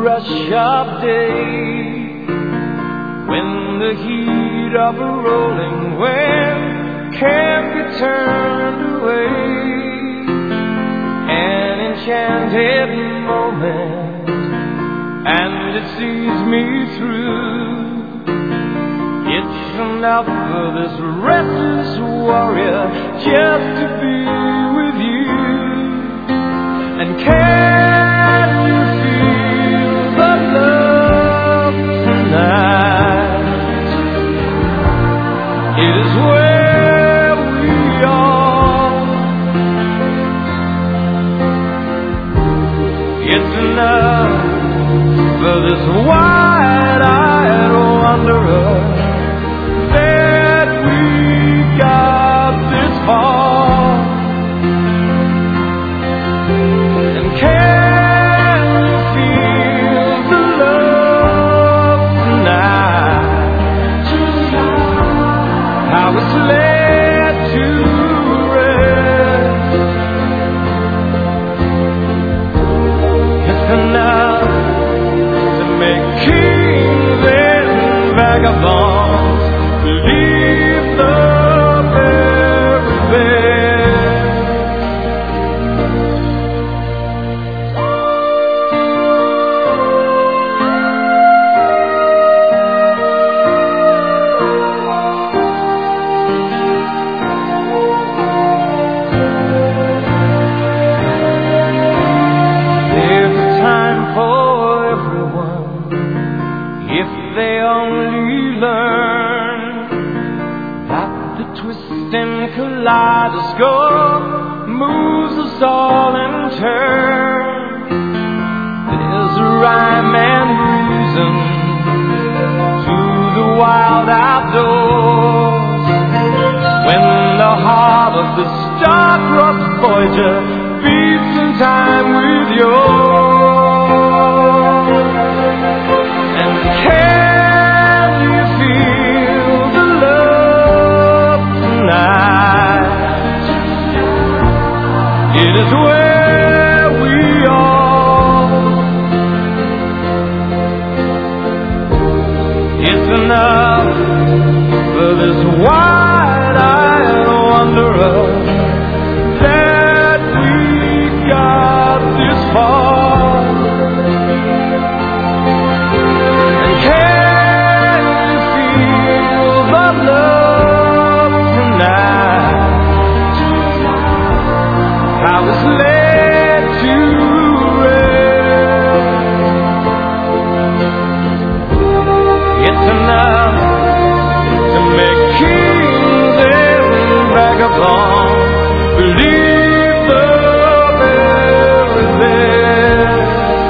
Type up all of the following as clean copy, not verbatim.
rush of day, when the heat of a rolling wind can't be turned away. An enchanted moment, and it sees me through. It's enough for this restless warrior just to be with you. And can you feel the love tonight? It is where we are. It's enough for this wide-eyed wanderer that we got this far. And can you feel the love tonight? How it's laid to rest. It's enough to make kings and vagabonds believe the very best. There's a time for everyone if they only learn that the twisting kaleidoscope moves us all in turn. There's a rhyme and reason to the wild outdoors. When the heart of the star-crossed Voyager beats in time with yours. And can you feel the love tonight? It is where we are. It's enough for this wide-eyed wanderer that we got this far. And can you feel the love tonight? How it's laid to rest. It's enough to make kings and vagabonds believe the very best.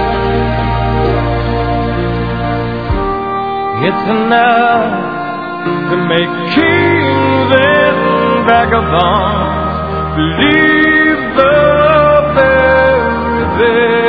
It's enough to make kings and vagabonds believe the very best.